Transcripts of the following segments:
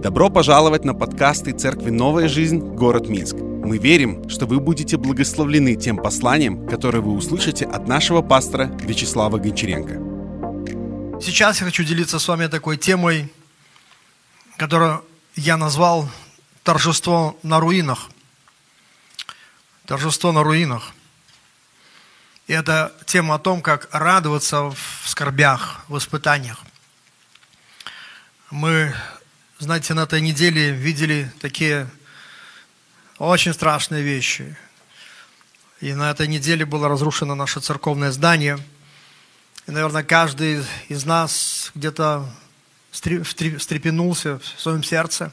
Добро пожаловать на подкасты Церкви «Новая жизнь», город Минск. Мы верим, что вы будете благословлены тем посланием, которое вы услышите от нашего пастора Вячеслава Гончаренко. Сейчас я хочу делиться с вами такой темой, которую я назвал «Торжество на руинах». Торжество на руинах. И это тема о том, как радоваться в скорбях, в испытаниях. Мы, знаете, на этой неделе видели такие очень страшные вещи. И на этой неделе было разрушено наше церковное здание. И, наверное, каждый из нас где-то встрепенулся в своем сердце.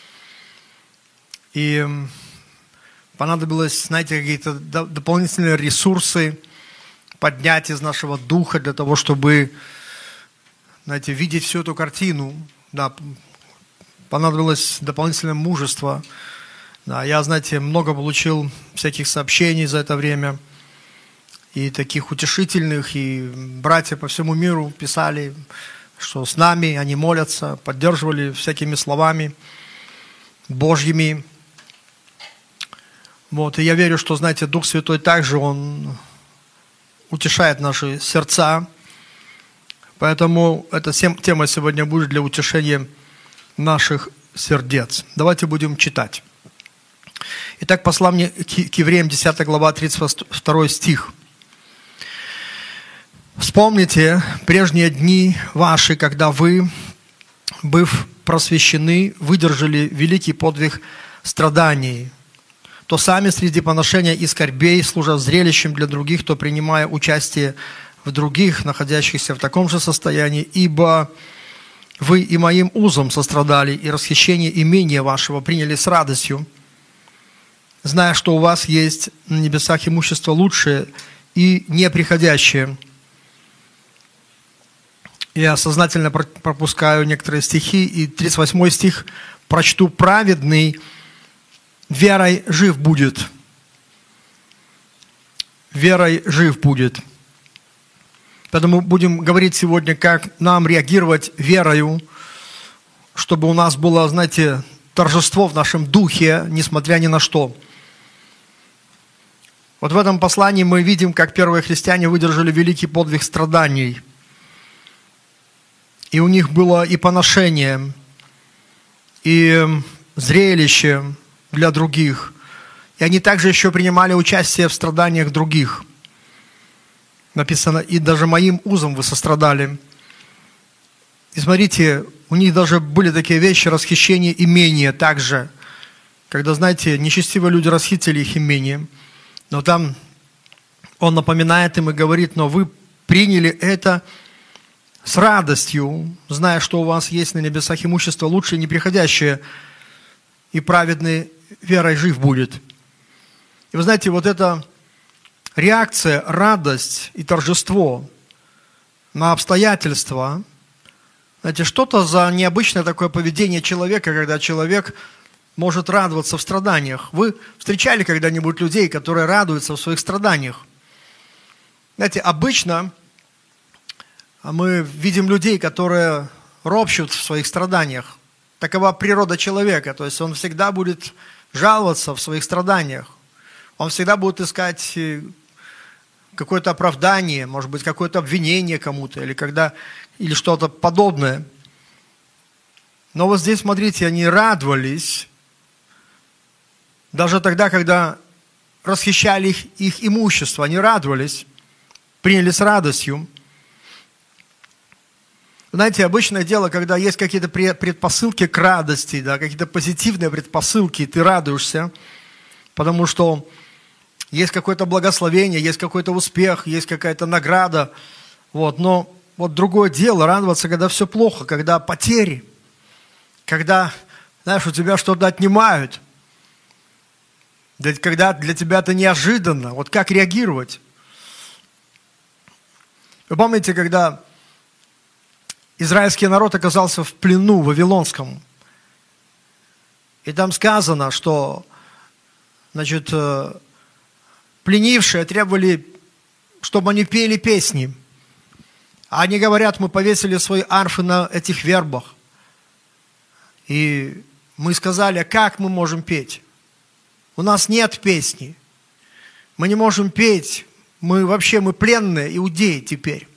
И понадобилось, знаете, какие-то дополнительные ресурсы поднять из нашего духа для того, чтобы, знаете, видеть всю эту картину. Да, понадобилось дополнительное мужество. Да, я, знаете, много получил всяких сообщений за это время. И таких утешительных, и братья по всему миру писали, что с нами, они молятся, поддерживали всякими словами Божьими. Вот, и я верю, что, знаете, Дух Святой также, Он утешает наши сердца. Поэтому эта тема сегодня будет для утешения наших сердец. Давайте будем читать. Итак, послание к Евреям, 10 глава, 32 стих. «Вспомните прежние дни ваши, когда вы, быв просвещены, выдержали великий подвиг страданий, то сами среди поношения и скорбей, служа зрелищем для других, то принимая участие в других, находящихся в таком же состоянии, ибо вы и моим узом сострадали, и расхищение имения вашего приняли с радостью, зная, что у вас есть на небесах имущество лучшее и неприходящее». Я сознательно пропускаю некоторые стихи, и 38 стих прочту. «Праведный верой жив будет». Верой жив будет. Поэтому будем говорить сегодня, как нам реагировать верою, чтобы у нас было, знаете, торжество в нашем духе, несмотря ни на что. Вот в этом послании мы видим, как первые христиане выдержали великий подвиг страданий. И у них было и поношение, и зрелище для других. И они также еще принимали участие в страданиях других. Написано, и даже моим узом вы сострадали. И смотрите, у них даже были такие вещи, расхищение имения также. Когда, знаете, нечестивые люди расхитили их имение. Но там он напоминает им и говорит, но вы приняли это с радостью, зная, что у вас есть на небесах имущество лучшее и неприходящее, и праведный верой жив будет. И вы знаете, вот эта реакция, радость и торжество на обстоятельства, знаете, что-то за необычное такое поведение человека, когда человек может радоваться в страданиях. Вы встречали когда-нибудь людей, которые радуются в своих страданиях? Знаете, обычно мы видим людей, которые ропщут в своих страданиях. Такова природа человека, то есть он всегда будет жаловаться в своих страданиях. Он всегда будет искать какое-то оправдание, может быть, какое-то обвинение кому-то или что-то подобное. Но вот здесь, смотрите, они радовались даже тогда, когда расхищали их имущество. Они радовались, приняли с радостью. Знаете, обычное дело, когда есть какие-то предпосылки к радости, да, какие-то позитивные предпосылки, ты радуешься, потому что есть какое-то благословение, есть какой-то успех, есть какая-то награда. Вот. Но вот другое дело радоваться, когда все плохо, когда потери, когда, знаешь, у тебя что-то отнимают, когда для тебя это неожиданно. Вот как реагировать? Вы помните, когда израильский народ оказался в плену вавилонском, и там сказано, что, значит, пленившие требовали, чтобы они пели песни. А они говорят, мы повесили свои арфы на этих вербах. И мы сказали, а как мы можем петь? У нас нет песни. Мы не можем петь. Мы пленные иудеи теперь.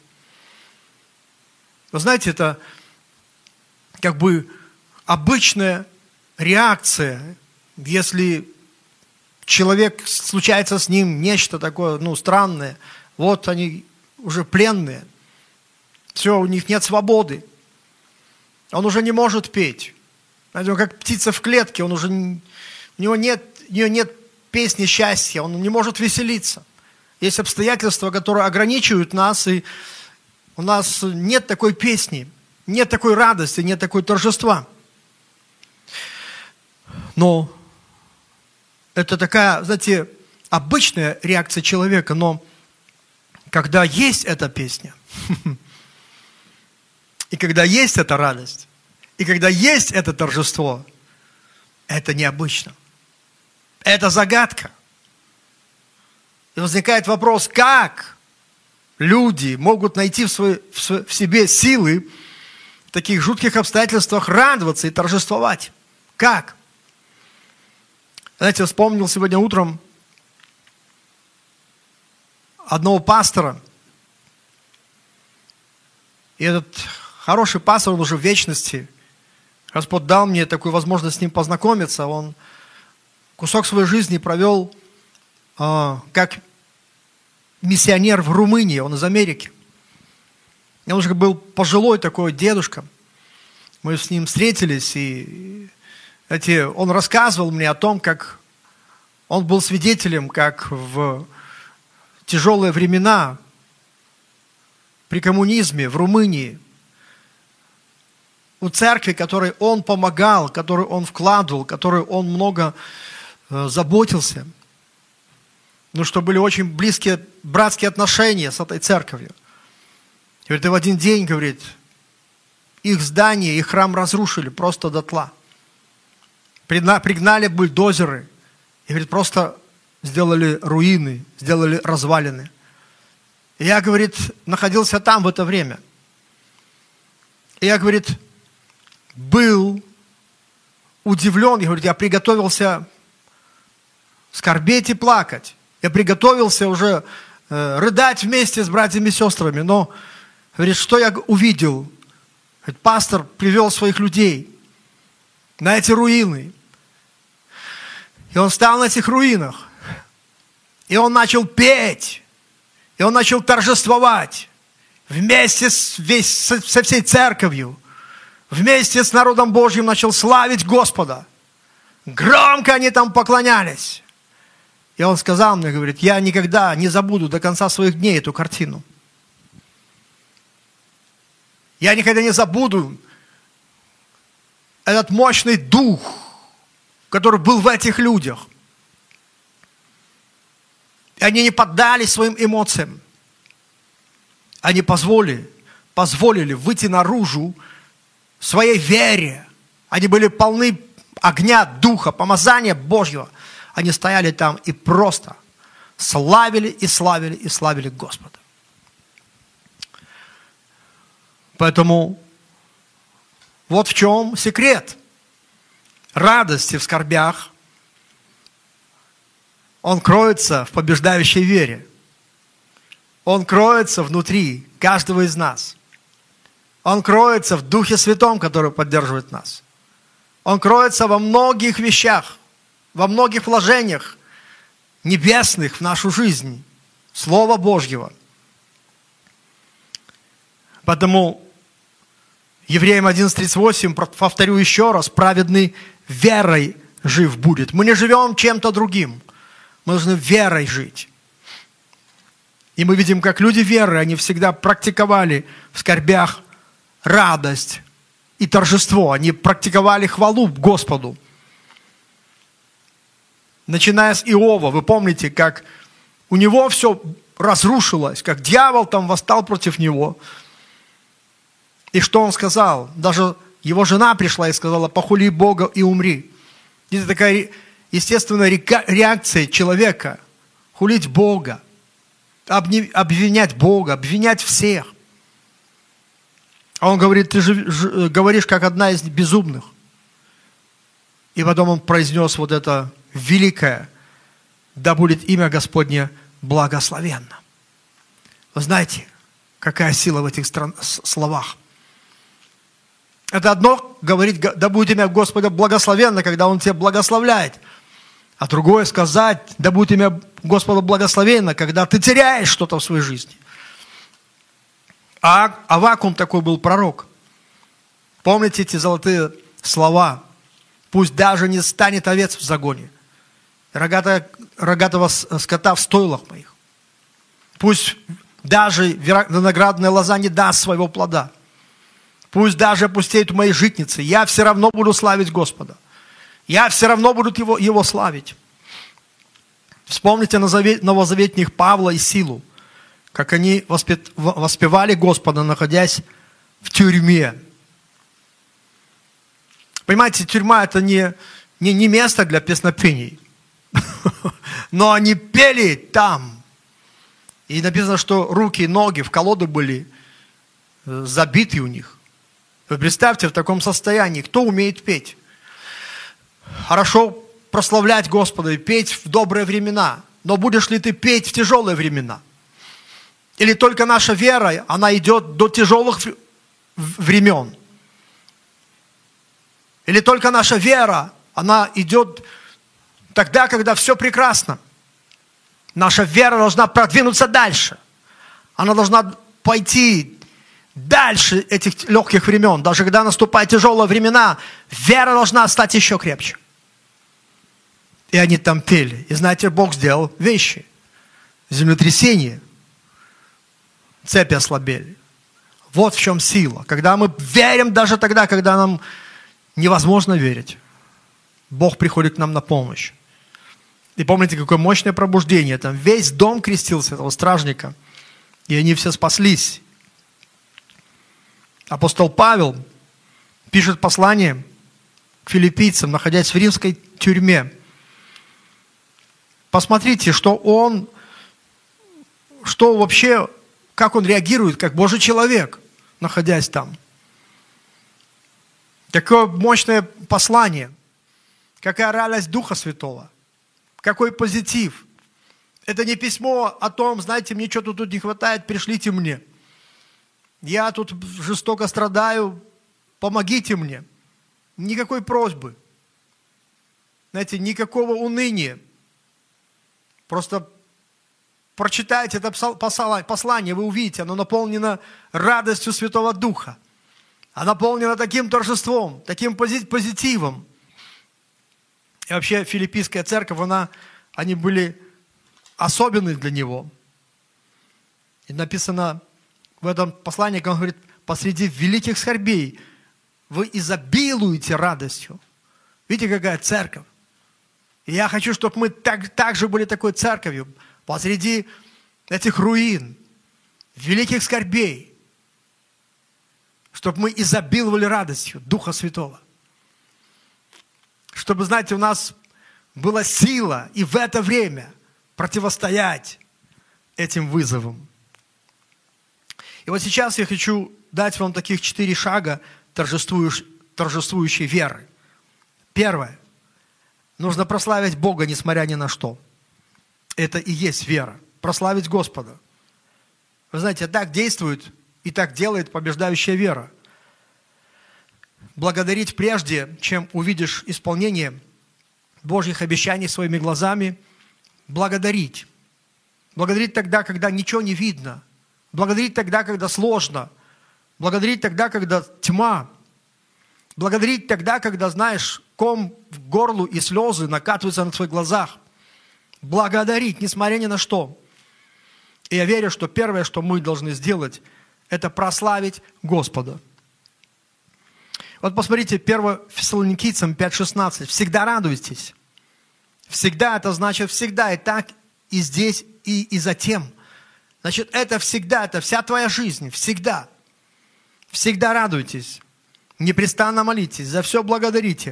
Вы знаете, это как бы обычная реакция, если человек, случается с ним нечто такое, странное. Вот они уже пленные. Все, у них нет свободы. Он уже не может петь. Знаете, он как птица в клетке, у него нет песни счастья, он не может веселиться. Есть обстоятельства, которые ограничивают нас, и у нас нет такой песни, нет такой радости, нет такой торжества. Но это такая, знаете, обычная реакция человека, но когда есть эта песня, и когда есть эта радость, и когда есть это торжество, это необычно. Это загадка. И возникает вопрос, как люди могут найти в себе силы в таких жутких обстоятельствах радоваться и торжествовать? Как? Знаете, вспомнил сегодня утром одного пастора. И этот хороший пастор, он уже в вечности. Господь дал мне такую возможность с ним познакомиться. Он кусок своей жизни провел как миссионер в Румынии. Он из Америки. Он уже был пожилой такой дедушка. Мы с ним встретились, и он рассказывал мне о том, как он был свидетелем, как в тяжелые времена при коммунизме в Румынии у церкви, которой он помогал, которую он вкладывал, которой он много заботился, что были очень близкие братские отношения с этой церковью. Говорит, и в один день, говорит, их здание, их храм разрушили просто дотла. Пригнали бульдозеры и, говорит, просто сделали руины, сделали развалины. И я, говорит, находился там в это время. И я, говорит, был удивлен. Я приготовился скорбеть и плакать. Я приготовился уже рыдать вместе с братьями и сестрами. Но, говорит, что я увидел? Говорит, пастор привел своих людей на эти руины. И он встал на этих руинах. И он начал петь. И он начал торжествовать. Вместе со всей церковью. Вместе с народом Божьим начал славить Господа. Громко они там поклонялись. И он сказал мне, говорит, я никогда не забуду до конца своих дней эту картину. Я никогда не забуду этот мощный дух, который был в этих людях. И они не поддались своим эмоциям. Они позволили выйти наружу своей вере. Они были полны огня, духа, помазания Божьего. Они стояли там и просто славили и славили и славили Господа. Поэтому вот в чем секрет радости в скорбях. Он кроется в побеждающей вере. Он кроется внутри каждого из нас. Он кроется в Духе Святом, который поддерживает нас. Он кроется во многих вещах, во многих вложениях небесных в нашу жизнь. Слова Божьего. Поэтому Евреям 11:38, повторю еще раз, праведный верой жив будет. Мы не живем чем-то другим. Мы должны верой жить. И мы видим, как люди веры, они всегда практиковали в скорбях радость и торжество. Они практиковали хвалу Господу. Начиная с Иова, вы помните, как у него все разрушилось, как дьявол там восстал против него. И что он сказал? Даже его жена пришла и сказала: похули Бога и умри. Это такая естественная реакция человека. Хулить Бога, обвинять Бога, обвинять всех. А он говорит: ты же говоришь, как одна из безумных. И потом он произнес вот это великое: да будет имя Господне благословенно. Вы знаете, какая сила в этих словах. Это одно говорить: да будет имя Господа благословенно, когда Он тебя благословляет. А другое сказать: да будет имя Господа благословенно, когда ты теряешь что-то в своей жизни. А Аввакум такой был пророк. Помните эти золотые слова? Пусть даже не станет овец в загоне, рогатого скота в стойлах моих. Пусть даже виноградная лоза не даст своего плода. Пусть даже опустеют мои житницы. Я все равно буду славить Господа. Я все равно буду Его славить. Вспомните новозаветних Павла и Силу, как они воспевали Господа, находясь в тюрьме. Понимаете, тюрьма – это не место для песнопений. Но они пели там. И написано, что руки и ноги в колоды были забиты у них. Вы представьте, в таком состоянии, кто умеет петь? Хорошо прославлять Господа и петь в добрые времена. Но будешь ли ты петь в тяжелые времена? Или только наша вера, она идет до тяжелых времен? Или только наша вера, она идет тогда, когда все прекрасно? Наша вера должна продвинуться дальше. Она должна пойти дальше этих легких времен. Даже когда наступают тяжелые времена, вера должна стать еще крепче. И они там пели. И знаете, Бог сделал вещи. Землетрясение. Цепи ослабели. Вот в чем сила. Когда мы верим даже тогда, когда нам невозможно верить. Бог приходит к нам на помощь. И помните, какое мощное пробуждение. Там весь дом крестился, этого стражника. И они все спаслись. Апостол Павел пишет послание к филиппийцам, находясь в римской тюрьме. Посмотрите, что вообще, как он реагирует, как Божий человек, находясь там. Какое мощное послание. Какая радость Духа Святого. Какой позитив. Это не письмо о том, знаете, мне что-то тут не хватает, пришлите мне. Я тут жестоко страдаю, помогите мне. Никакой просьбы. Знаете, никакого уныния. Просто прочитайте это послание, вы увидите, оно наполнено радостью Святого Духа. Оно наполнено таким торжеством, таким позитивом. И вообще филиппийская церковь, они были особенны для него. И написано в этом послании, как он говорит: посреди великих скорбей вы изобилуете радостью. Видите, какая церковь? И я хочу, чтобы мы также были такой церковью. Посреди этих руин, великих скорбей. Чтобы мы изобиловали радостью Духа Святого. Чтобы, знаете, у нас была сила и в это время противостоять этим вызовам. И вот сейчас я хочу дать вам таких 4 шага торжествующей веры. Первое. Нужно прославить Бога, несмотря ни на что. Это и есть вера. Прославить Господа. Вы знаете, так действует и так делает побеждающая вера. Благодарить прежде, чем увидишь исполнение Божьих обещаний своими глазами. Благодарить. Благодарить тогда, когда ничего не видно. Благодарить тогда, когда сложно. Благодарить тогда, когда тьма. Благодарить тогда, когда, знаешь, ком в горлу и слезы накатываются на твоих глазах. Благодарить, несмотря ни на что. И я верю, что первое, что мы должны сделать, это прославить Господа. Вот посмотрите, 1 Фессалоникийцам 5:16. Всегда радуйтесь. Всегда, это значит всегда, и так, и здесь, и затем. Значит, это всегда, это вся твоя жизнь, всегда. Всегда радуйтесь. Непрестанно молитесь, за все благодарите.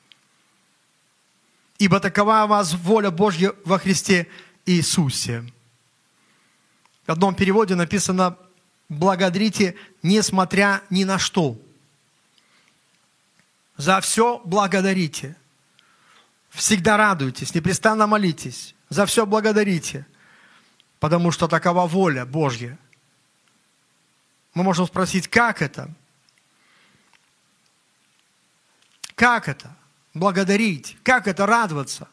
Ибо такова у вас воля Божья во Христе Иисусе. В одном переводе написано: благодарите, несмотря ни на что. За все благодарите. Всегда радуйтесь, непрестанно молитесь, за все благодарите, потому что такова воля Божья. Мы можем спросить, как это? Как это? Благодарить. Как это радоваться?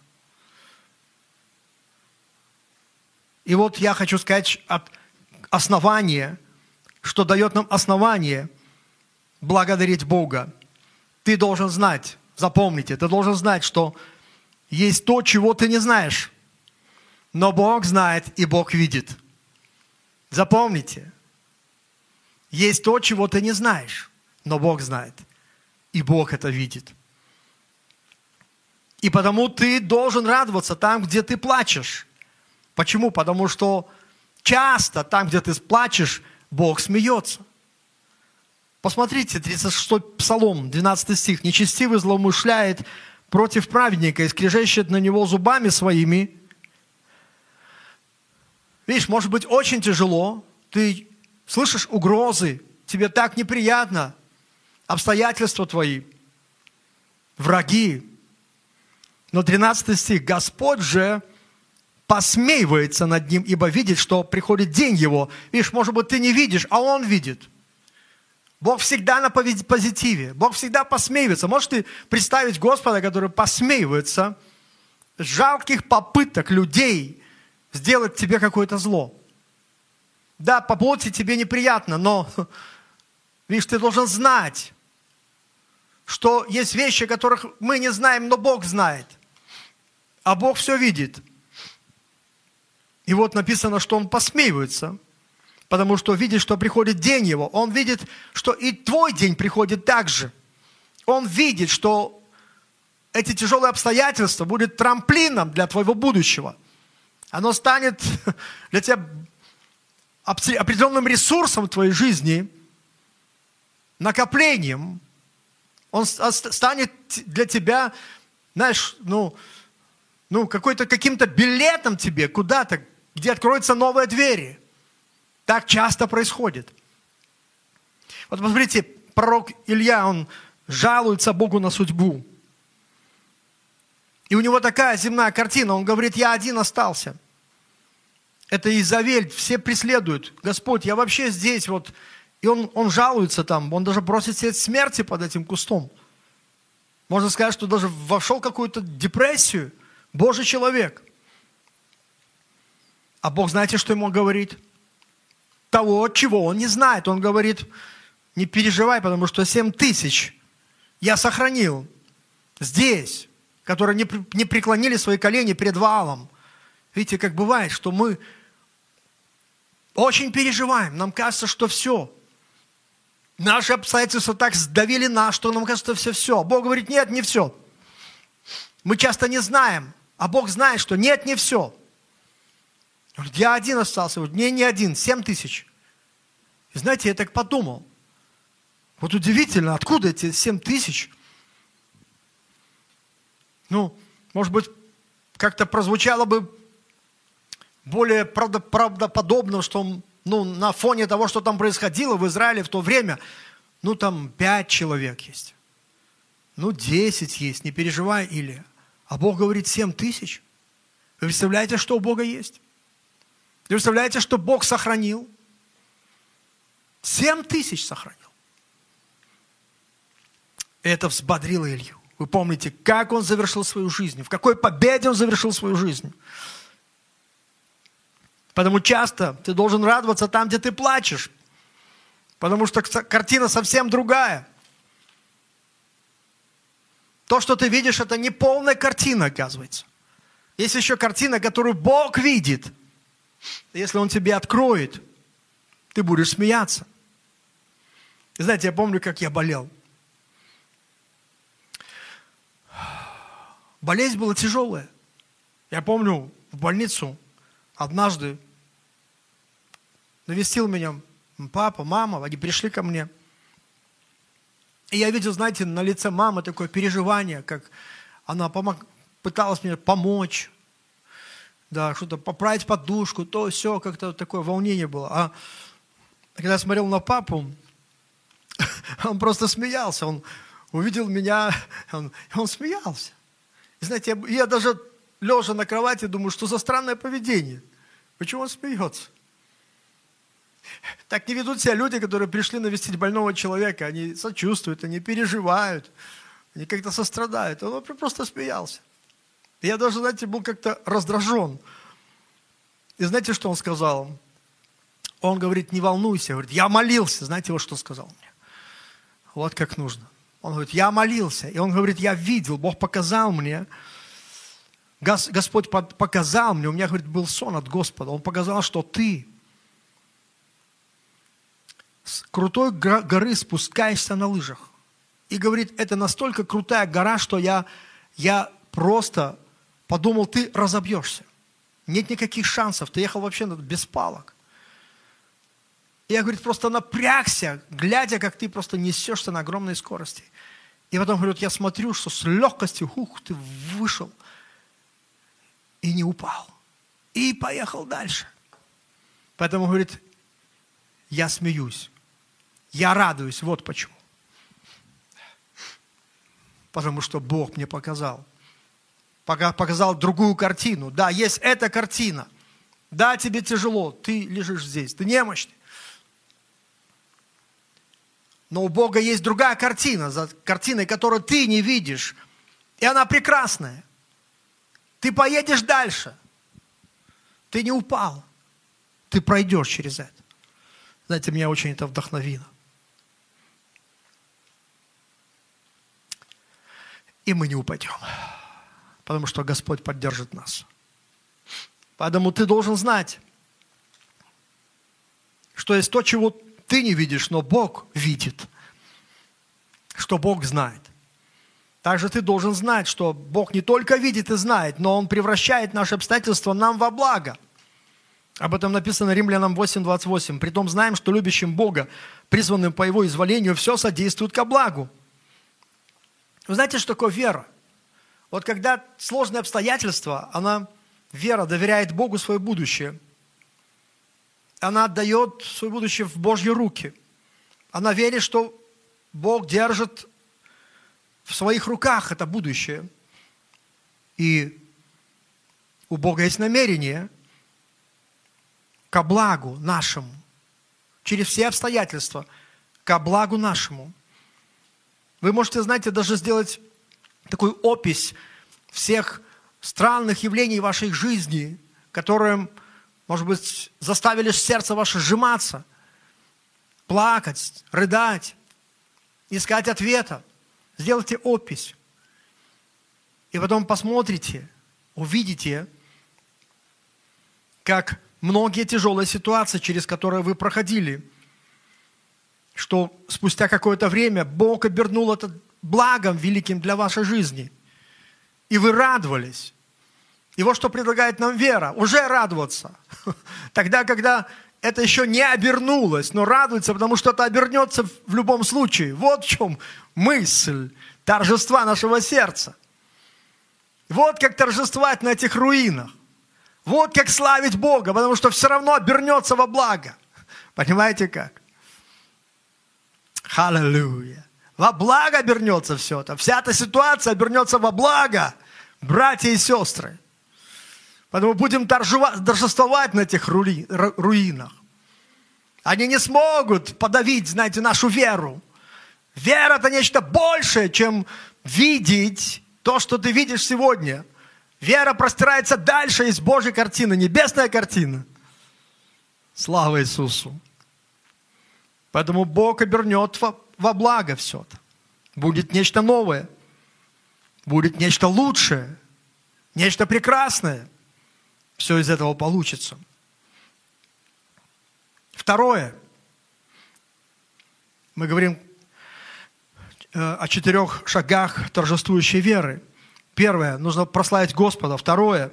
И вот я хочу сказать основание, что дает нам основание благодарить Бога. Ты должен знать, запомните, ты должен знать, что есть то, чего ты не знаешь. Но Бог знает, и Бог видит. Запомните. Есть то, чего ты не знаешь, но Бог знает, и Бог это видит. И потому ты должен радоваться там, где ты плачешь. Почему? Потому что часто там, где ты плачешь, Бог смеется. Посмотрите, 36-й Псалом, 12 стих. «Нечестивый злоумышляет против праведника и скрежещет на него зубами своими». Видишь, может быть очень тяжело, ты слышишь угрозы, тебе так неприятно, обстоятельства твои, враги. Но 13 стих, «Господь же посмеивается над ним, ибо видит, что приходит день его». Видишь, может быть, ты не видишь, а он видит. Бог всегда на позитиве, Бог всегда посмеивается. Можешь ты представить Господа, который посмеивается с жалких попыток людей сделать тебе какое-то зло? Да, по плоти тебе неприятно, но, видишь, ты должен знать, что есть вещи, которых мы не знаем, но Бог знает. А Бог все видит. И вот написано, что Он посмеивается, потому что видит, что приходит день Его. Он видит, что и твой день приходит так же. Он видит, что эти тяжелые обстоятельства будут трамплином для твоего будущего. Оно станет для тебя определенным ресурсом в твоей жизни, накоплением. Он станет для тебя, знаешь, каким-то билетом тебе куда-то, где откроются новые двери. Так часто происходит. Вот посмотрите, пророк Илья, он жалуется Богу на судьбу. И у него такая земная картина. Он говорит, я один остался. Это Изавель, все преследуют. Господь, я вообще здесь вот. И он жалуется там, он даже просит себе смерти под этим кустом. Можно сказать, что даже вошел в какую-то депрессию. Божий человек. А Бог, знаете, что ему говорит? Того, чего он не знает. Он говорит, не переживай, потому что 7000 я сохранил здесь, которые не преклонили свои колени перед Ваалом. Видите, как бывает, что мы очень переживаем. Нам кажется, что все. Наши обстоятельства так сдавили нас, что нам кажется, все. Бог говорит, нет, не все. Мы часто не знаем, а Бог знает, что нет, не все. Говорит, я один остался. Говорит, не один, 7000. И знаете, я так подумал. Вот удивительно, откуда эти 7000? Может быть, как-то прозвучало бы более правдоподобно, что на фоне того, что там происходило в Израиле в то время, там 5 человек есть. 10 есть, не переживай, Илья. А Бог говорит 7000. Вы представляете, что у Бога есть? Вы представляете, что Бог сохранил? 7000 сохранил. Это взбодрило Илью. Вы помните, как он завершил свою жизнь, в какой победе он завершил свою жизнь. Потому часто ты должен радоваться там, где ты плачешь. Потому что картина совсем другая. То, что ты видишь, это не полная картина, оказывается. Есть еще картина, которую Бог видит. Если Он тебе откроет, ты будешь смеяться. И знаете, я помню, как я болел. Болезнь была тяжелая. Я помню, в больницу однажды навестил меня папа, мама, они пришли ко мне. И я видел, знаете, на лице мамы такое переживание, как она пыталась мне помочь, да, что-то поправить подушку, то, все, как-то такое волнение было. А когда я смотрел на папу, он просто смеялся, он увидел меня, он смеялся. И знаете, я даже лежа на кровати думаю, что за странное поведение. Почему он смеется? Так не ведут себя люди, которые пришли навестить больного человека. Они сочувствуют, они переживают, они как-то сострадают. Он просто смеялся. И я даже, знаете, был как-то раздражен. И знаете, что он сказал? Он говорит, не волнуйся. Говорит, я молился. Знаете, вот что сказал мне? Вот как нужно. Он говорит, я молился. И он говорит, я видел, Бог показал мне. Господь показал мне. У меня, говорит, был сон от Господа. Он показал, что ты с крутой горы спускаешься на лыжах. И говорит, это настолько крутая гора, что я просто подумал, ты разобьешься. Нет никаких шансов. Ты ехал вообще без палок. И я, говорит, просто напрягся, глядя, как ты просто несешься на огромной скорости. И потом, говорит, я смотрю, что с легкостью, ты вышел и не упал. И поехал дальше. Поэтому, говорит, я смеюсь. Я радуюсь. Вот почему. Потому что Бог мне показал. Показал другую картину. Да, есть эта картина. Да, тебе тяжело. Ты лежишь здесь. Ты немощный. Но у Бога есть другая картина, за картиной, которую ты не видишь. И она прекрасная. Ты поедешь дальше. Ты не упал. Ты пройдешь через это. Знаете, меня очень это вдохновило. И мы не упадем. Потому что Господь поддержит нас. Поэтому ты должен знать, что есть то, чего ты не видишь, но Бог видит, что Бог знает. Также ты должен знать, что Бог не только видит и знает, но Он превращает наши обстоятельства нам во благо. Об этом написано Римлянам 8:28. Притом знаем, что любящим Бога, призванным по Его изволению, все содействует ко благу. Вы знаете, что такое вера? Вот когда сложные обстоятельства, вера доверяет Богу свое будущее. Она отдает свое будущее в Божьи руки. Она верит, что Бог держит в своих руках это будущее. И у Бога есть намерение ко благу нашему. Через все обстоятельства ко благу нашему. Вы можете, знаете, даже сделать такую опись всех странных явлений вашей жизни, которые, может быть, заставили сердце ваше сжиматься, плакать, рыдать, искать ответа. Сделайте опись. И потом посмотрите, увидите, как многие тяжелые ситуации, через которые вы проходили, что спустя какое-то время Бог обернул это благом великим для вашей жизни. И вы радовались. И вот что предлагает нам вера. Уже радоваться. Тогда, когда это еще не обернулось, но радуется, потому что это обернется в любом случае. Вот в чем мысль торжества нашего сердца. Вот как торжествовать на этих руинах. Вот как славить Бога, потому что все равно обернется во благо. Понимаете как? Аллилуйя. Во благо обернется все это. Вся эта ситуация обернется во благо, братья и сестры. Поэтому будем торжествовать на этих руинах. Они не смогут подавить, знаете, нашу веру. Вера – это нечто большее, чем видеть то, что ты видишь сегодня. Вера простирается дальше из Божьей картины, небесная картина. Слава Иисусу. Поэтому Бог обернет во благо все это. Будет нечто новое. Будет нечто лучшее. Нечто прекрасное. Все из этого получится. Второе. Мы говорим о 4 шагах торжествующей веры. Первое. Нужно прославить Господа. Второе.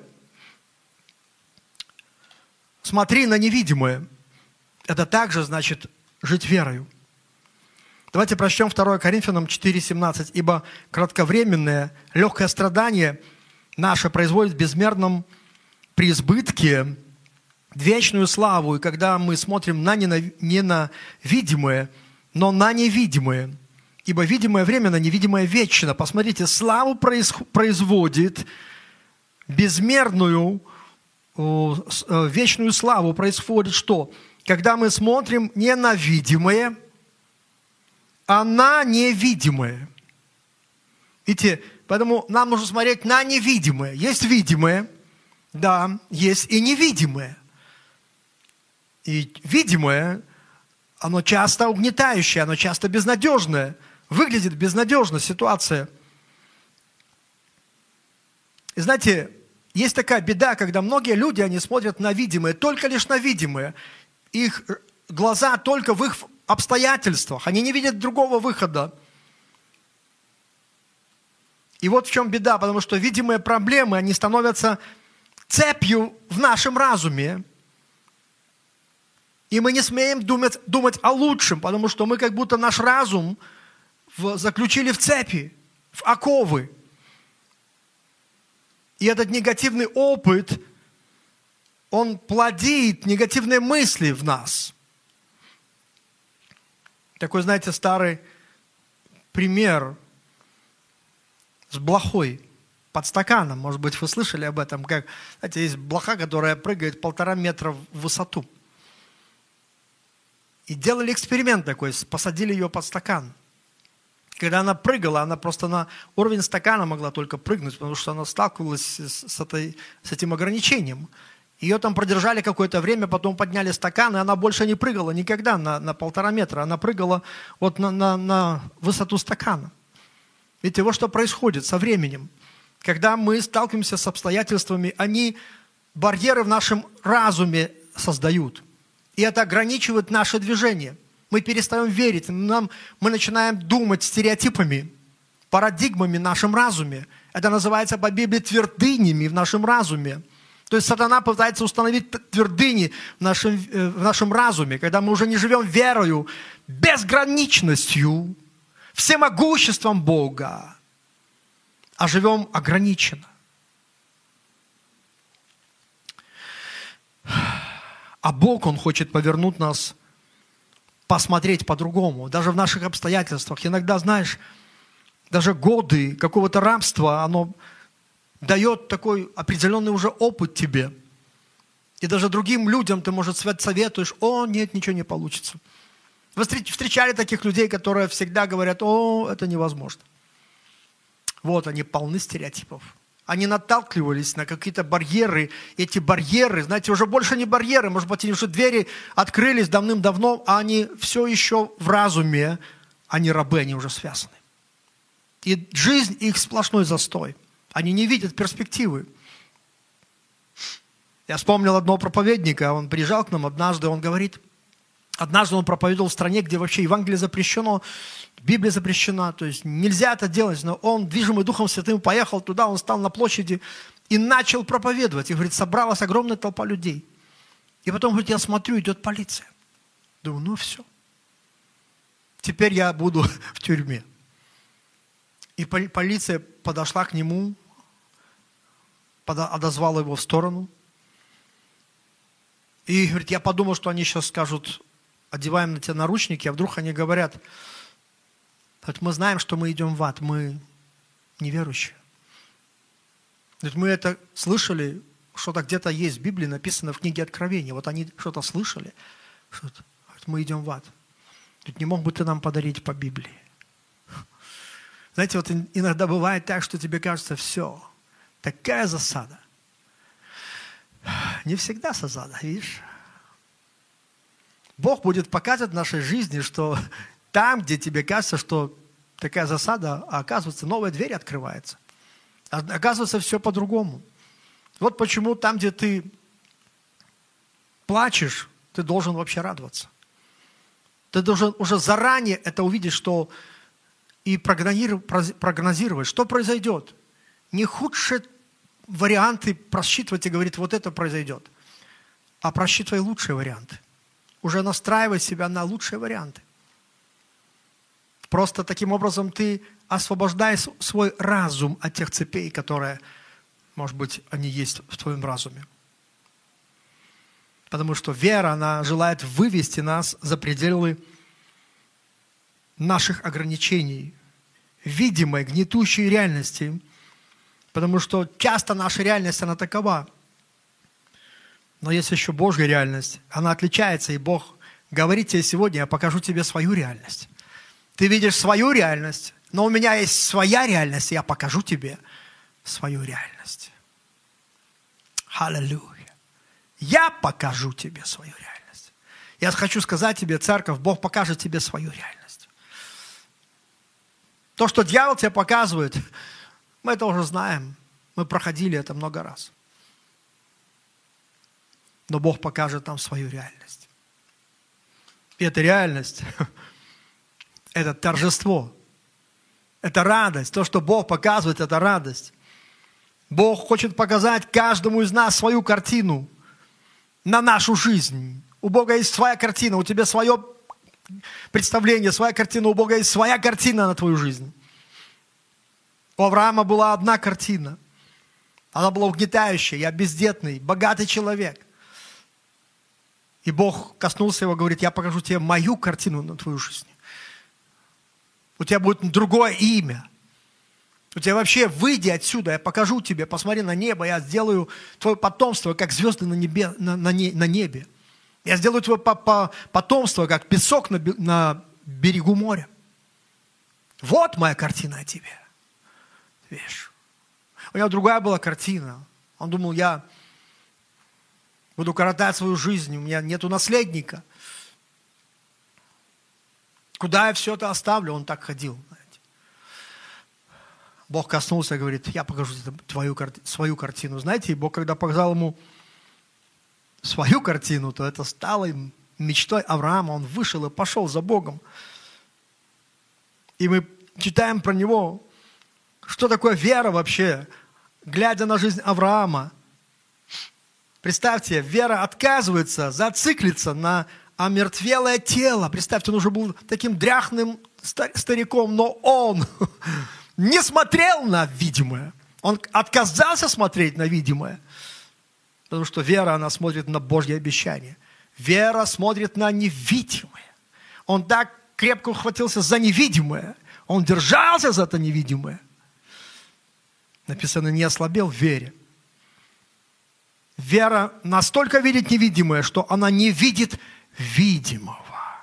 Смотри на невидимое. Это также значит жить верою. Давайте прочтем 2 Коринфянам 4:17. «Ибо кратковременное, легкое страдание наше производит в безмерном преизбытке вечную славу». И когда мы смотрим не на видимое, но на невидимое. Ибо видимое временно, невидимое вечно. Посмотрите, славу производит безмерную, вечную славу происходит что? Когда мы смотрим не на видимое, а на невидимое. Видите, поэтому нам нужно смотреть на невидимое. Есть видимое, да, есть и невидимое. И видимое, оно часто угнетающее, оно часто безнадежное. Выглядит безнадежно ситуация. И знаете, есть такая беда, когда многие люди, они смотрят на видимое, только лишь на видимое. Их глаза только в их обстоятельствах. Они не видят другого выхода. И вот в чем беда, потому что видимые проблемы, они становятся цепью в нашем разуме. И мы не смеем думать о лучшем, потому что мы как будто наш разум заключили в цепи, в оковы. И этот негативный опыт, он плодит негативные мысли в нас. Такой, знаете, старый пример с блохой под стаканом. Может быть, вы слышали об этом. Как, знаете, есть блоха, которая прыгает 1,5 метра в высоту. И делали эксперимент такой, посадили ее под стакан. Когда она прыгала, она просто на уровень стакана могла только прыгнуть, потому что она сталкивалась с этим ограничением. Ее там продержали какое-то время, потом подняли стакан, и она больше не прыгала никогда на 1,5 метра. Она прыгала вот на высоту стакана. Видите, вот что происходит со временем. Когда мы сталкиваемся с обстоятельствами, они барьеры в нашем разуме создают. И это ограничивает наше движение. Мы перестаем верить, мы начинаем думать стереотипами, парадигмами в нашем разуме. Это называется по Библии твердынями в нашем разуме. То есть сатана пытается установить твердыни в нашем разуме, когда мы уже не живем верою, безграничностью, всемогуществом Бога, а живем ограниченно. А Бог, Он хочет повернуть нас, посмотреть по-другому, даже в наших обстоятельствах. Иногда, знаешь, даже годы какого-то рабства, оно дает такой определенный уже опыт тебе. И даже другим людям ты, может, советуешь: о, нет, ничего не получится. Вы встречали таких людей, которые всегда говорят: о, это невозможно. Вот они полны стереотипов. Они наталкивались на какие-то барьеры. Эти барьеры, знаете, уже больше не барьеры. Может быть, уже двери открылись давным-давно, а они все еще в разуме. Они рабы, они уже связаны. И жизнь их сплошной застой. Они не видят перспективы. Я вспомнил одного проповедника. Он приезжал к нам однажды. Он говорит, однажды он проповедовал в стране, где вообще Евангелие запрещено, Библия запрещена, то есть нельзя это делать, но он, движимый Духом Святым, поехал туда, он стал на площади и начал проповедовать. И, говорит, собралась огромная толпа людей. И потом, говорит, я смотрю, идет полиция. Думаю, ну все. Теперь я буду в тюрьме. И полиция подошла к нему, отозвала его в сторону. И, говорит, я подумал, что они сейчас скажут: одеваем на тебя наручники, а вдруг они говорят: мы знаем, что мы идем в ад, мы неверующие. Мы это слышали, что-то где-то есть в Библии, написано в книге Откровения. Вот они что-то слышали, что-то. Мы идем в ад. Не мог бы ты нам подарить по Библии? Знаете, вот иногда бывает так, что тебе кажется: все, такая засада. Не всегда засада, видишь? Бог будет показывать в нашей жизни, что там, где тебе кажется, что такая засада, а оказывается, новая дверь открывается. Оказывается, все по-другому. Вот почему там, где ты плачешь, ты должен вообще радоваться. Ты должен уже заранее это увидеть, что и прогнозировать, что произойдет. Не худшие варианты просчитывать и говорить: вот это произойдет, а просчитывай лучшие варианты. Уже настраивай себя на лучшие варианты. Просто таким образом ты освобождаешь свой разум от тех цепей, которые, может быть, они есть в твоем разуме. Потому что вера, она желает вывести нас за пределы наших ограничений, видимой, гнетущей реальности, потому что часто наша реальность, она такова. Но есть еще Божья реальность, она отличается, и Бог говорит тебе сегодня: я покажу тебе свою реальность. Ты видишь свою реальность, но у меня есть своя реальность, и я покажу тебе свою реальность. Аллилуйя. Я покажу тебе свою реальность. Я хочу сказать тебе, церковь, Бог покажет тебе свою реальность. То, что дьявол тебе показывает, мы это уже знаем. Мы проходили это много раз. Но Бог покажет нам свою реальность. И эта реальность, это торжество, это радость. То, что Бог показывает, это радость. Бог хочет показать каждому из нас свою картину на нашу жизнь. У Бога есть своя картина, у тебя свое представление, своя картина, у Бога есть своя картина на твою жизнь. У Авраама была одна картина. Она была угнетающая: я бездетный, богатый человек. И Бог коснулся его, говорит: я покажу тебе мою картину на твою жизнь. У тебя будет другое имя. У тебя вообще выйди отсюда, я покажу тебе, посмотри на небо, я сделаю твое потомство, как звезды на небе. Я сделаю твое потомство, как песок на берегу моря. Вот моя картина о тебе. Видишь? У него другая была картина. Он думал: я буду коротать свою жизнь, у меня нету наследника. Куда я все это оставлю? Он так ходил. Бог коснулся и говорит: я покажу тебе свою картину. Знаете, и Бог, когда показал ему свою картину, то это стало им мечтой Авраама. Он вышел и пошел за Богом. И мы читаем про него, что такое вера вообще, глядя на жизнь Авраама. Представьте, вера отказывается зациклиться на омертвелое тело. Представьте, он уже был таким дряхлым стариком, но он не смотрел на видимое. Он отказался смотреть на видимое. Потому что вера, она смотрит на Божьи обещания. Вера смотрит на невидимое. Он так крепко ухватился за невидимое. Он держался за это невидимое. Написано: не ослабел в вере. Вера настолько видит невидимое, что она не видит видимого.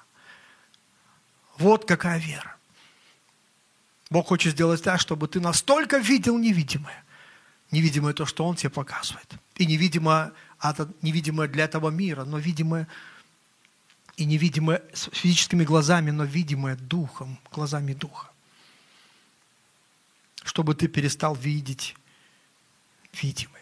Вот какая вера. Бог хочет сделать так, чтобы ты настолько видел невидимое. Невидимое то, что Он тебе показывает. И невидимое для этого мира, но видимое и невидимое с физическими глазами, но видимое духом, глазами духа. Чтобы ты перестал видеть видимое.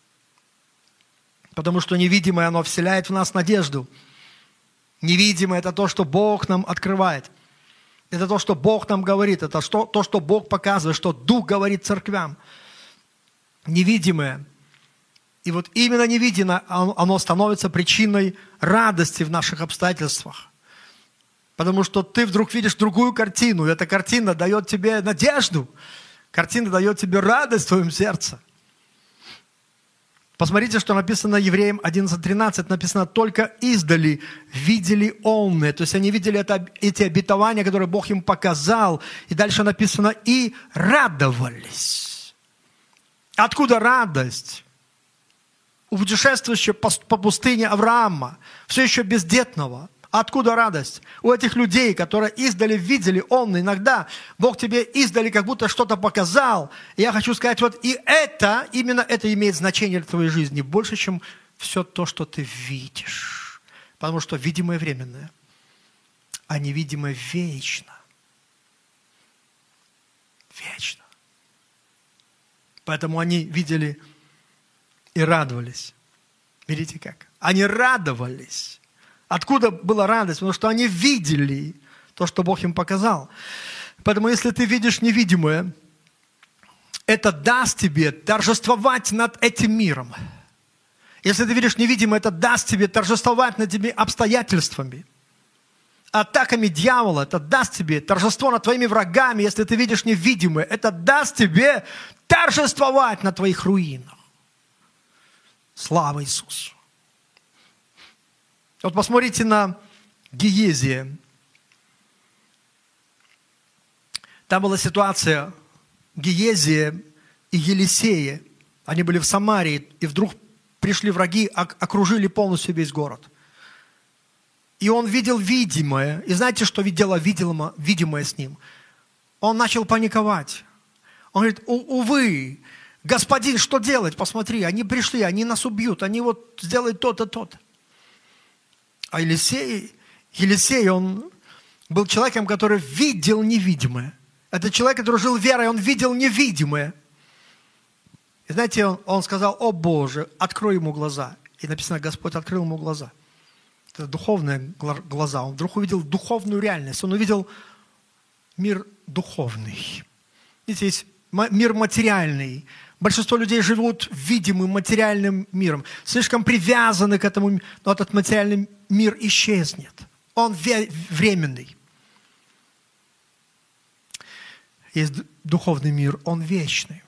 Потому что невидимое, оно вселяет в нас надежду. Невидимое – это то, что Бог нам открывает. Это то, что Бог нам говорит. Это то, что Бог показывает, что Дух говорит церквям. Невидимое. И вот именно невидимое, оно становится причиной радости в наших обстоятельствах. Потому что ты вдруг видишь другую картину, и эта картина дает тебе надежду. Картина дает тебе радость в твоем сердце. Посмотрите, что написано Евреям 11:13. Написано: только издали видели онные. То есть они видели эти обетования, которые Бог им показал. И дальше написано: и радовались. Откуда радость? У путешествующего по пустыне Авраама, все еще бездетного. Откуда радость? У этих людей, которые издали видели онные. Иногда Бог тебе издали как будто что-то показал. И я хочу сказать, вот и именно это имеет значение для твоей жизни. Больше, чем все то, что ты видишь. Потому что видимое временное, а невидимое вечно. Вечно. Поэтому они видели и радовались. Видите как? Они радовались. Откуда была радость? Потому что они видели то, что Бог им показал. Поэтому, если ты видишь невидимое, это даст тебе торжествовать над этим миром. Если ты видишь невидимое, это даст тебе торжествовать над этими обстоятельствами. Атаками дьявола, это даст тебе торжество над твоими врагами. Если ты видишь невидимое, это даст тебе торжествовать на твоих руинах. Слава Иисусу! Вот посмотрите на Гиезия. Там была ситуация Гиезия и Елисея. Они были в Самарии, и вдруг пришли враги, окружили полностью весь город. И он видел видимое. И знаете, что видело видимое с ним? Он начал паниковать. Он говорит: увы, господин, что делать? Посмотри, они пришли, они нас убьют, они вот сделают то-то, то-то. А Елисей, он был человеком, который видел невидимое. Это человек, который жил верой, он видел невидимое. И знаете, он сказал: о Боже, открой ему глаза. И написано, Господь открыл ему глаза. Это духовные глаза. Он вдруг увидел духовную реальность. Он увидел мир духовный. Видите, есть мир материальный. Большинство людей живут видимым материальным миром. Слишком привязаны к этому, но этот материальный мир исчезнет. Он временный. Есть духовный мир, он вечный.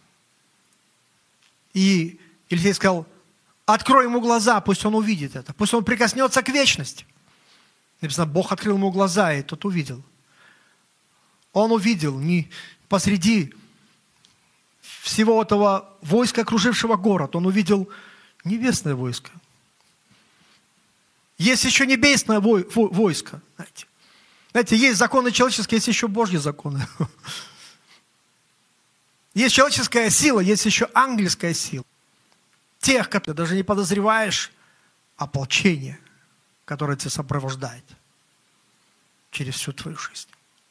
И Елисей сказал: открой ему глаза, пусть он увидит это. Пусть он прикоснется к вечности. Написано, Бог открыл ему глаза, и тот увидел. Он увидел не посреди всего этого войска, окружившего город, он увидел небесное войско. Есть еще небесное войско. Знаете, есть законы человеческие, есть еще Божьи законы. Есть человеческая сила, есть еще ангельская сила. Тех, которые даже не подозреваешь, ополчение, которое тебя сопровождает через всю твою жизнь.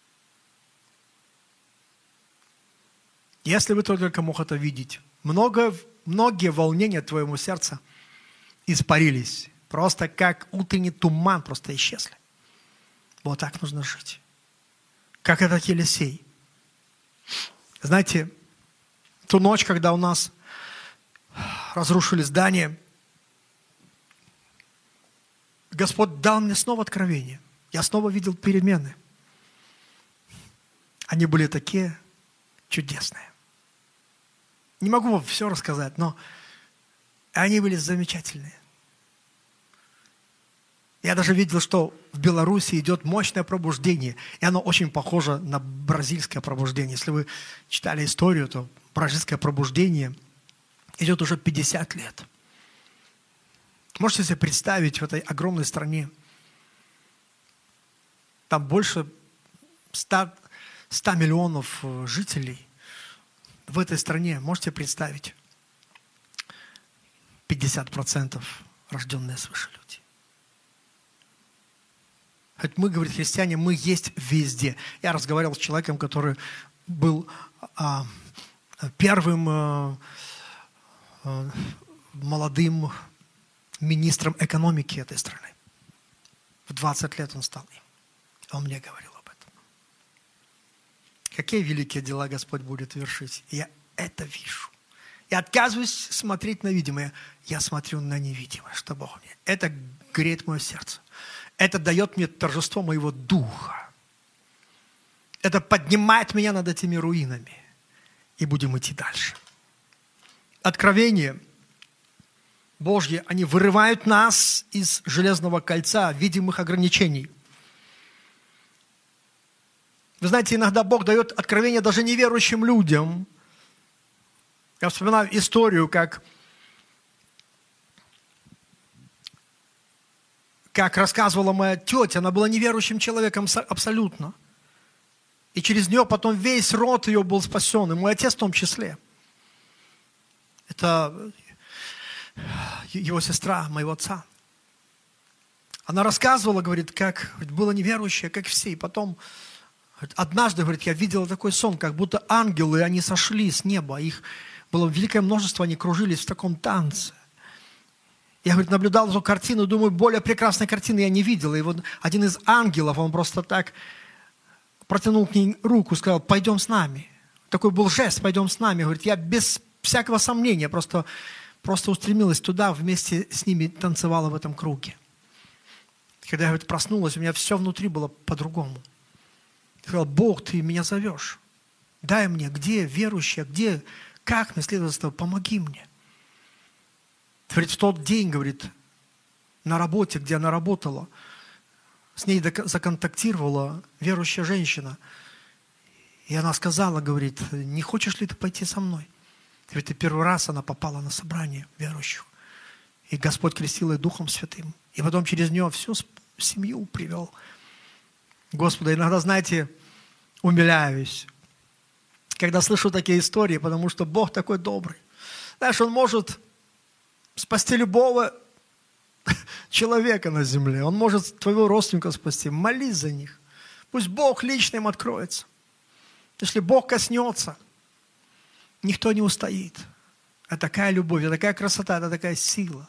Если бы только мог это видеть, многие волнения твоему сердцу испарились. Просто как утренний туман просто исчезли. Вот так нужно жить. Как этот Елисей. Знаете, ту ночь, когда у нас разрушили здание, Господь дал мне снова откровение. Я снова видел перемены. Они были такие чудесные. Не могу вам все рассказать, но они были замечательные. Я даже видел, что в Беларуси идет мощное пробуждение, и оно очень похоже на бразильское пробуждение. Если вы читали историю, то бразильское пробуждение идет уже 50 лет. Можете себе представить, в этой огромной стране, там больше 100 миллионов жителей в этой стране, можете представить, 50% рожденные свыше люди. Хоть мы, говорит, христиане, мы есть везде. Я разговаривал с человеком, который был первым молодым министром экономики этой страны. В 20 лет он стал им. Он мне говорил об этом. Какие великие дела Господь будет вершить. Я это вижу. Я отказываюсь смотреть на видимое. Я смотрю на невидимое, что Бог мне. Это греет мое сердце. Это дает мне торжество моего духа. Это поднимает меня над этими руинами. И будем идти дальше. Откровения Божьи, они вырывают нас из железного кольца видимых ограничений. Вы знаете, иногда Бог дает откровения даже неверующим людям. Я вспоминаю историю, как рассказывала моя тетя, она была неверующим человеком абсолютно. И через нее потом весь род ее был спасен, и мой отец в том числе. Это его сестра, моего отца. Она рассказывала, говорит, как была неверующая, как все. И потом, однажды, говорит, я видела такой сон, как будто ангелы, они сошли с неба. Их было великое множество, они кружились в таком танце. Я, говорит, наблюдал эту картину, думаю, более прекрасной картины я не видел. И вот один из ангелов, он просто так протянул к ней руку, сказал: пойдем с нами. Такой был жест: пойдем с нами. Говорит, я без всякого сомнения просто устремилась туда, вместе с ними танцевала в этом круге. Когда я, говорит, проснулась, у меня все внутри было по-другому. Я сказал: Бог, ты меня зовешь. Дай мне, где верующие, где, как мне следовать с тобой, помоги мне. Говорит, в тот день, говорит, на работе, где она работала, с ней законтактировала верующая женщина. И она сказала, говорит, не хочешь ли ты пойти со мной? Говорит, и первый раз она попала на собрание верующих. И Господь крестил ее Духом Святым. И потом через нее всю семью привел. Господа, иногда, знаете, умиляюсь, когда слышу такие истории, потому что Бог такой добрый. Знаешь, Он может спасти любого человека на земле. Он может твоего родственника спасти. Молись за них. Пусть Бог лично им откроется. Если Бог коснется, никто не устоит. Это такая любовь, это такая красота, это такая сила.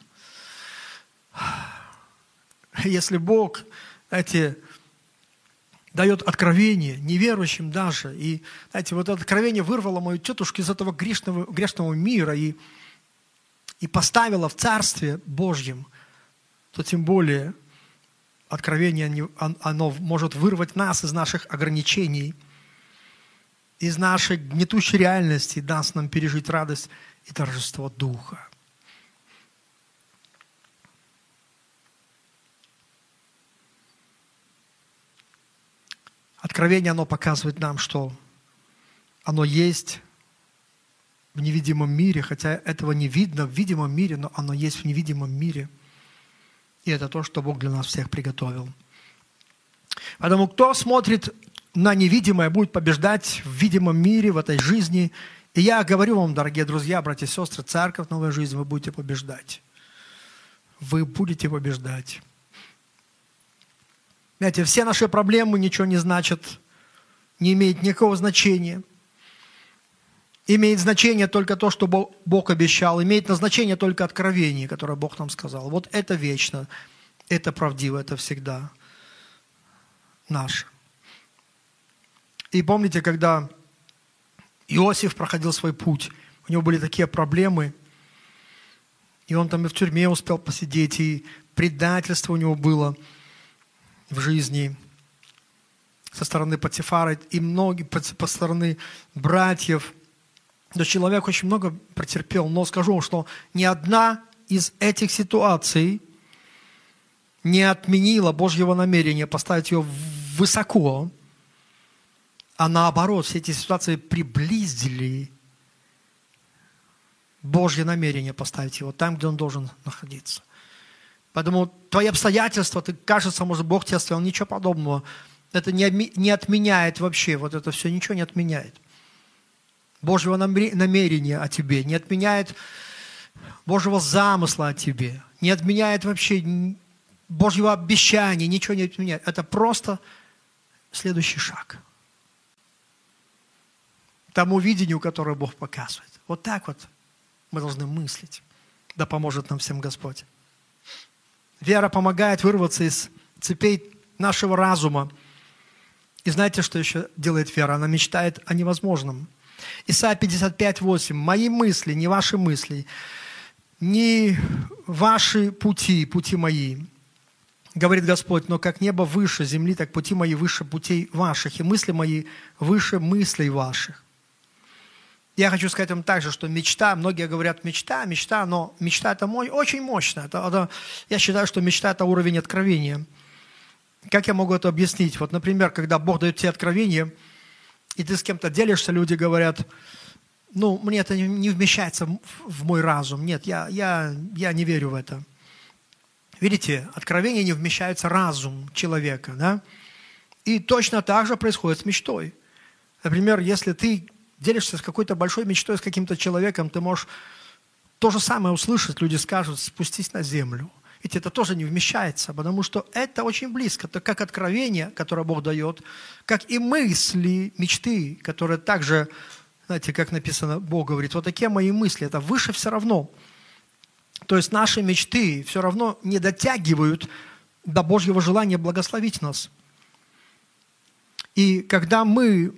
Если Бог, знаете, дает откровение неверующим даже. И, знаете, вот это откровение вырвало мою тетушку из этого грешного мира и поставило в Царстве Божьем, то тем более откровение, оно может вырвать нас из наших ограничений, из нашей гнетущей реальности, даст нам пережить радость и торжество Духа. Откровение, оно показывает нам, что оно есть в невидимом мире, хотя этого не видно в видимом мире, но оно есть в невидимом мире. И это то, что Бог для нас всех приготовил. Поэтому кто смотрит на невидимое, будет побеждать в видимом мире, в этой жизни. И я говорю вам, дорогие друзья, братья и сестры, церковь, новая жизнь, вы будете побеждать. Вы будете побеждать. Знаете, все наши проблемы ничего не значат, не имеют никакого значения. Имеет значение только то, что Бог обещал. Имеет значение только откровение, которое Бог нам сказал. Вот это вечно, это правдиво, это всегда наше. И помните, когда Иосиф проходил свой путь, у него были такие проблемы, и он там и в тюрьме успел посидеть, и предательство у него было в жизни со стороны Потифара, и многие по стороны братьев. То человек очень много претерпел, но скажу вам, что ни одна из этих ситуаций не отменила Божьего намерения поставить ее высоко, а наоборот, все эти ситуации приблизили Божье намерение поставить его там, где он должен находиться. Поэтому твои обстоятельства, ты, кажется, может, Бог тебя оставил, ничего подобного. Это не отменяет вообще, вот это все ничего не отменяет. Божьего намерения о тебе, не отменяет Божьего замысла о тебе, не отменяет вообще Божьего обещания, ничего не отменяет. Это просто следующий шаг тому видению, которое Бог показывает. Вот так вот мы должны мыслить. Да поможет нам всем Господь. Вера помогает вырваться из цепей нашего разума. И знаете, что еще делает вера? Она мечтает о невозможном. Исайя 55:8. «Мои мысли, не ваши мысли, не ваши пути, пути мои, говорит Господь, но как небо выше земли, так пути мои выше путей ваших, и мысли мои выше мыслей ваших». Я хочу сказать вам также, что мечта, многие говорят мечта, но мечта это очень мощно. Я считаю, что мечта это уровень откровения. Как я могу это объяснить? Вот, например, когда Бог дает тебе откровение, и ты с кем-то делишься, люди говорят, мне это не вмещается в мой разум. Нет, я не верю в это. Видите, откровение не вмещается в разум человека, да? И точно так же происходит с мечтой. Например, если ты делишься с какой-то большой мечтой, с каким-то человеком, ты можешь то же самое услышать, люди скажут, спустись на землю. Ведь это тоже не вмещается, потому что это очень близко. Это как откровение, которое Бог дает, как и мысли, мечты, которые также, знаете, как написано, Бог говорит, вот такие мои мысли, это выше все равно. То есть наши мечты все равно не дотягивают до Божьего желания благословить нас. И когда мы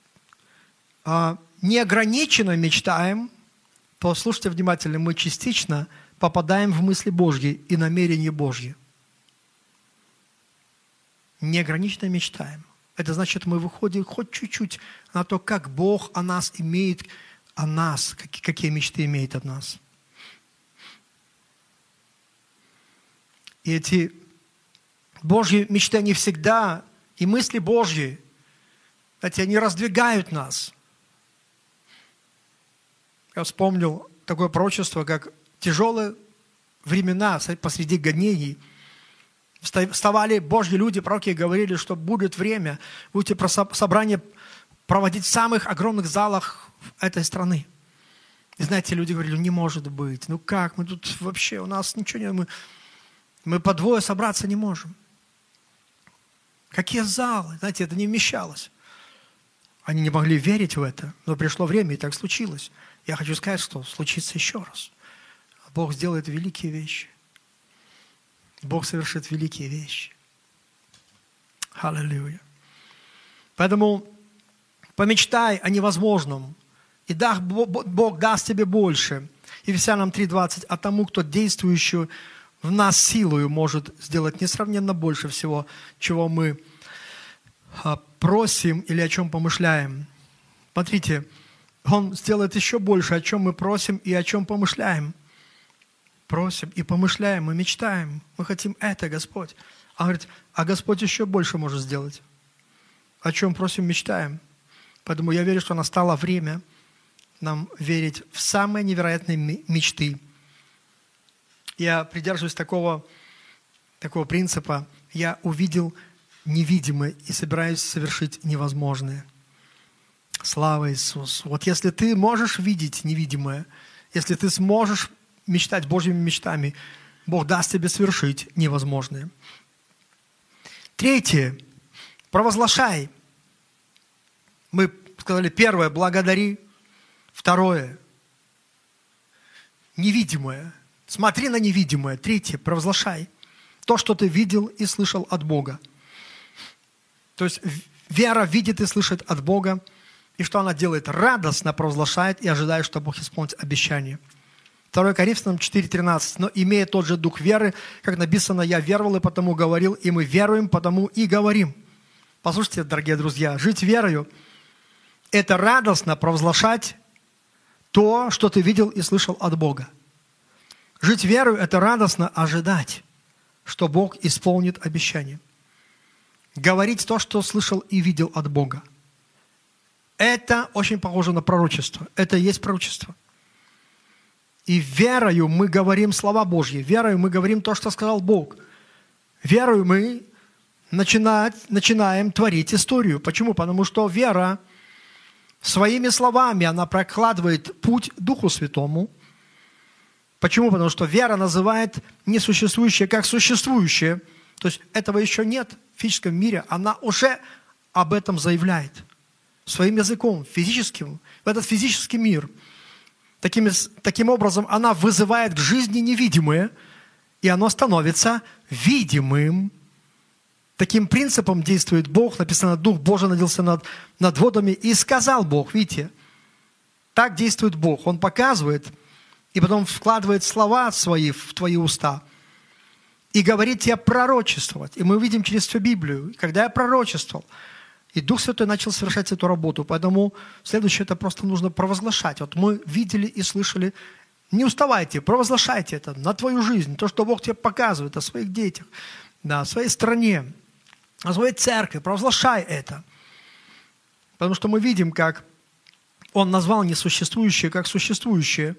неограниченно мечтаем, то, слушайте внимательно, мы частично попадаем в мысли Божьи и намерения Божьи. Неограниченно мечтаем. Это значит, мы выходим хоть чуть-чуть на то, как Бог о нас имеет, о нас, какие мечты имеет от нас. И эти Божьи мечты, они всегда, и мысли Божьи Знаете, они раздвигают нас. Я вспомнил такое пророчество, как тяжелые времена посреди гонений. Вставали Божьи люди, пророки, и говорили, что будет время, будете собрание проводить в самых огромных залах этой страны. И знаете, люди говорили, не может быть, ну как, мы тут вообще, у нас ничего не... Мы по двое собраться не можем. Какие залы? Знаете, это не вмещалось. Они не могли верить в это, но пришло время, и так случилось. Я хочу сказать, что случится еще раз. Бог сделает великие вещи. Бог совершит великие вещи. Аллилуйя. Поэтому помечтай о невозможном, и Бог даст тебе больше. Ефесянам 3:20. А тому, кто действующий в нас силою может сделать несравненно больше всего, чего мы просим или о чем помышляем. Смотрите, Он сделает еще больше, о чем мы просим и о чем помышляем. Просим и помышляем, мы мечтаем. Мы хотим это, Господь. А говорит, а Господь еще больше может сделать. О чем просим, мечтаем. Поэтому я верю, что настало время нам верить в самые невероятные мечты. Я придерживаюсь такого принципа. Я увидел невидимое и собираюсь совершить невозможное. Слава Иисусу. Вот если ты можешь видеть невидимое, если ты сможешь мечтать Божьими мечтами, Бог даст тебе совершить невозможное. Третье. Провозглашай. Мы сказали, первое, благодари. Второе, невидимое. Смотри на невидимое. Третье, провозглашай то, что ты видел и слышал от Бога. То есть вера видит и слышит от Бога. И что она делает? Радостно провозглашает и ожидает, что Бог исполнит обещание. 2 Коринфянам 4:13. Но имея тот же дух веры, как написано, я веровал и потому говорил, и мы веруем, потому и говорим. Послушайте, дорогие друзья, жить верою – это радостно провозглашать то, что ты видел и слышал от Бога. Жить верою – это радостно ожидать, что Бог исполнит обещание. Говорить то, что слышал и видел от Бога. Это очень похоже на пророчество. Это и есть пророчество. И верою мы говорим слова Божьи. Верою мы говорим то, что сказал Бог. Верою мы начинаем творить историю. Почему? Потому что вера своими словами, она прокладывает путь Духу Святому. Почему? Потому что вера называет несуществующее как существующее. То есть этого еще нет в физическом мире. Она уже об этом заявляет. Своим языком, физическим, в этот физический мир. Таким образом, она вызывает к жизни невидимое, и оно становится видимым. Таким принципом действует Бог. Написано, Дух Божий надился над водами, и сказал Бог. Видите, так действует Бог. Он показывает, и потом вкладывает слова свои в твои уста, и говорит тебе пророчествовать. И мы видим через всю Библию, когда я пророчествовал, и Дух Святой начал совершать эту работу. Поэтому следующее, это просто нужно провозглашать. Вот мы видели и слышали. Не уставайте, провозглашайте это на твою жизнь. То, что Бог тебе показывает о своих детях, да, о своей стране, о своей церкви. Провозглашай это. Потому что мы видим, как Он назвал несуществующее как существующее.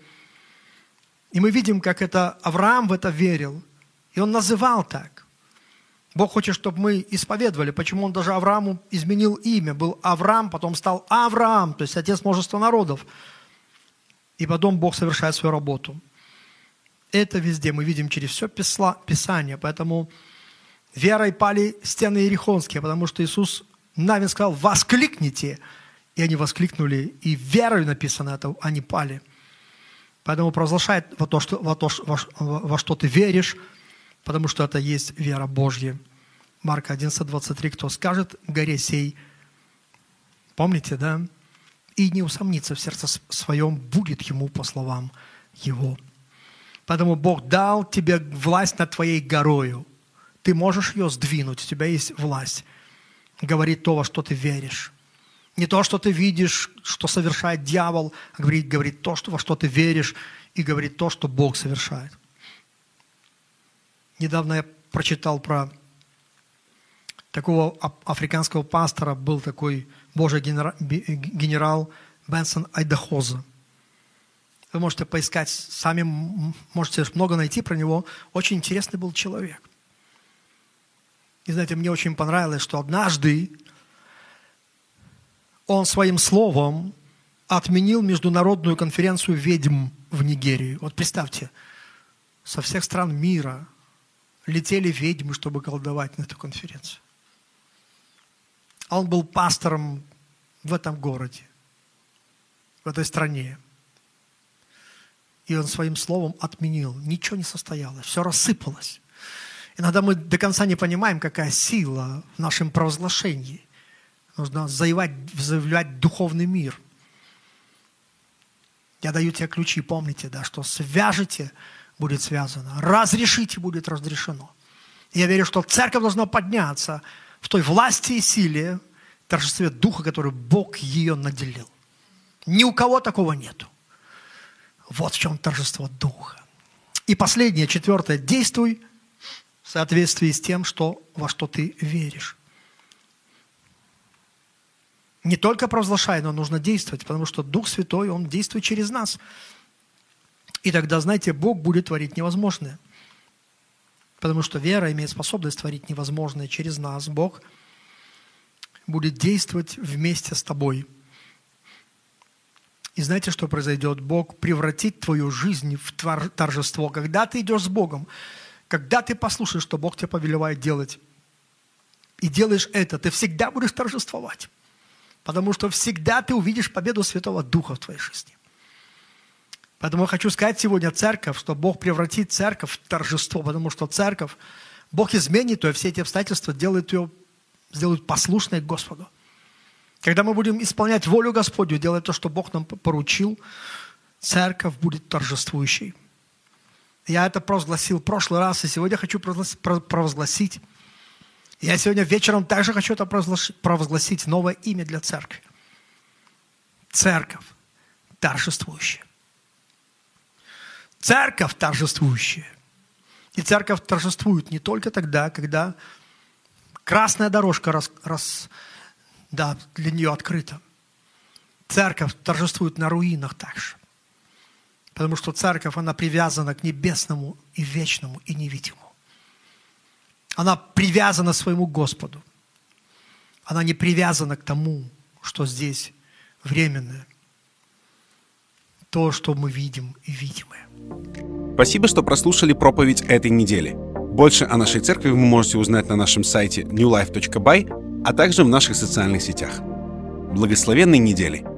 И мы видим, как это Авраам в это верил. И он называл так. Бог хочет, чтобы мы исповедовали, почему Он даже Аврааму изменил имя. Был Авраам, потом стал Авраам, то есть отец множества народов. И потом Бог совершает свою работу. Это везде мы видим через все Писание. Поэтому верой пали стены иерихонские, потому что Иисус Навин сказал, воскликните. И они воскликнули, и верою написано это, они пали. Поэтому провозглашай во что ты веришь, потому что это есть вера Божья. Марка 11:23. Кто скажет горе сей, помните, да? И не усомнится в сердце своем, будет ему по словам его. Поэтому Бог дал тебе власть над твоей горою. Ты можешь ее сдвинуть, у тебя есть власть. Говорить то, во что ты веришь. Не то, что ты видишь, что совершает дьявол, а говорить то, во что ты веришь, и говорить то, что Бог совершает. Недавно я прочитал про такого африканского пастора, был такой Божий генерал Бенсон Айдахоза. Вы можете поискать, сами можете много найти про него. Очень интересный был человек. И знаете, мне очень понравилось, что однажды он своим словом отменил международную конференцию ведьм в Нигерии. Вот представьте, со всех стран мира летели ведьмы, чтобы колдовать на эту конференцию. А он был пастором в этом городе, в этой стране. И он своим словом отменил. Ничего не состоялось, все рассыпалось. Иногда мы до конца не понимаем, какая сила в нашем провозглашении. Нужно заявлять духовный мир. Я даю тебе ключи, помните, да, что свяжете, будет связано, разрешите, будет разрешено. Я верю, что церковь должна подняться в той власти и силе, торжестве Духа, который Бог ее наделил. Ни у кого такого нету. Вот в чем торжество Духа. И последнее, 4. Действуй в соответствии с тем, во что ты веришь. Не только провозглашай, но нужно действовать, потому что Дух Святой, Он действует через нас. И тогда, знаете, Бог будет творить невозможное. Потому что вера имеет способность творить невозможное через нас. Бог будет действовать вместе с тобой. И знаете, что произойдет? Бог превратит твою жизнь в торжество. Когда ты идешь с Богом, когда ты послушаешь, что Бог тебе повелевает делать, и делаешь это, ты всегда будешь торжествовать. Потому что всегда ты увидишь победу Святого Духа в твоей жизни. Поэтому я хочу сказать сегодня церковь, что Бог превратит церковь в торжество, потому что церковь, Бог изменит ее, все эти обстоятельства сделают послушной Господу. Когда мы будем исполнять волю Господню, делать то, что Бог нам поручил, церковь будет торжествующей. Я это провозгласил в прошлый раз, и сегодня хочу провозгласить. Я сегодня вечером также хочу это провозгласить, новое имя для церкви. Церковь торжествующая. Церковь торжествующая. И церковь торжествует не только тогда, когда красная дорожка для нее открыта. Церковь торжествует на руинах также. Потому что церковь, она привязана к небесному и вечному и невидимому. Она привязана к своему Господу. Она не привязана к тому, что здесь временное. То, что мы видим и видимое. Спасибо, что прослушали проповедь этой недели. Больше о нашей церкви вы можете узнать на нашем сайте newlife.by, а также в наших социальных сетях. Благословенной недели!